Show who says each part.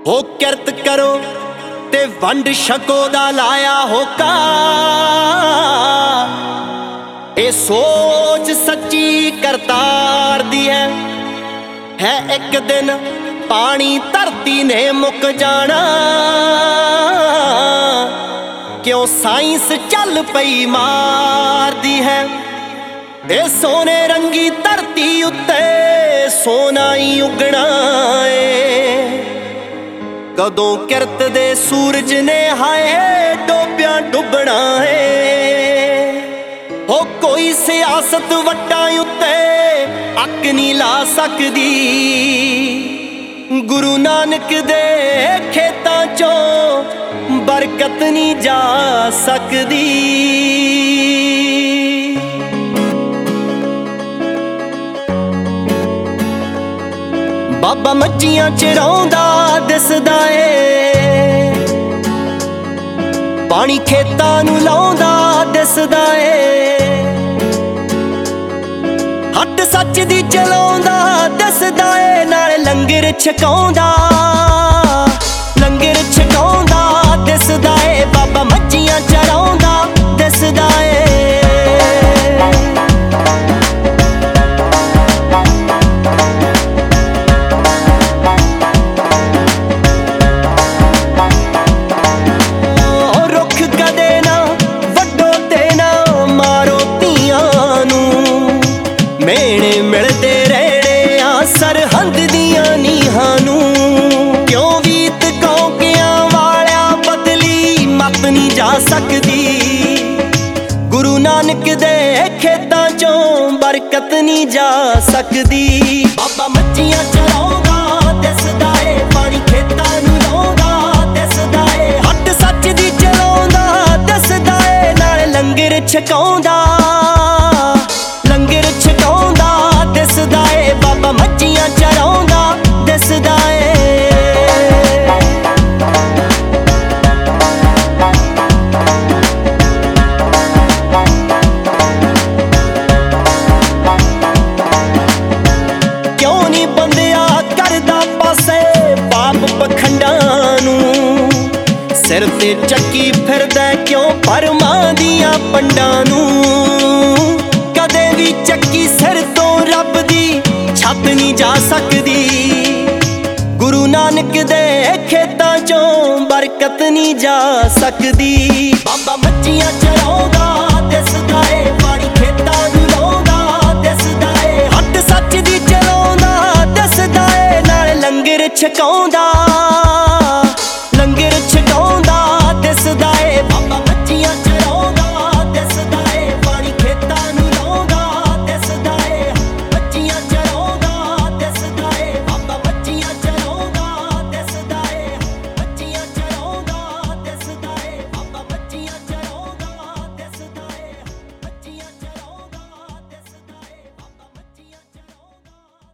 Speaker 1: हो किरत करो ते वंड छको दा लाया होका। ए सोच सच्ची करतार दी है एक दिन पानी धरती ने मुक जाना। क्यों साइंस चल पई मार दी है। ए सोने रंगी धरती उत्ते सोना ही उगना है। कदों किरत दे सूरज ने हाय डोबिया डुबना है। हो कोई सियासत वट्टां उत्ते अक नहीं ला सकदी। गुरु नानक दे खेतां चों बरकत नहीं जा सकदी। बाबा मच्छियां चराउंदा दिसदा ए। पानी खेतां नूं लाउंदा दिसदा ए। हट सच दी चलाउंदा दिसदा ए। नाल लंगर छकाउंदा दिसदा ए। बाबा मच्छियां चराउंदा दिसदा ए। मेणे मिलते रहने आ सरहंद दियां नीहां नूं। क्यों वीत कौकियां वालिया बदली मत नहीं जा सकदी। गुरु नानक दे खेतां चों बरकत नहीं जा सकदी। बाबा मच्छियां चराउंदा दिसदा ए। पानी खेतां नूं लाउंदा दिसदा ए। हट सच दी चलाउंदा दिसदा ए। नाल लंगर छकाउंदा दिसदा ए। बाबा मच्छियां चराउंदा दिसदा ए। क्यों नहीं बंदिया करदा पासे पाप पखंडां नूं। सिर ते चक्की फिरदा क्यों परमां दियां पंडां नूं। कदे भी चक्की सिर तो रब दी छत नहीं जा सकदी। गुरु नानक दे खेतां चों बरकत नहीं जा सकदी। बाबा मच्छियां चराउंदा दिसदा ए। पानी खेतां नूं लाउंदा दिसदा ए। हट सच दी चलाउंदा दिसदा ए। नाल लंगर छकाउंदा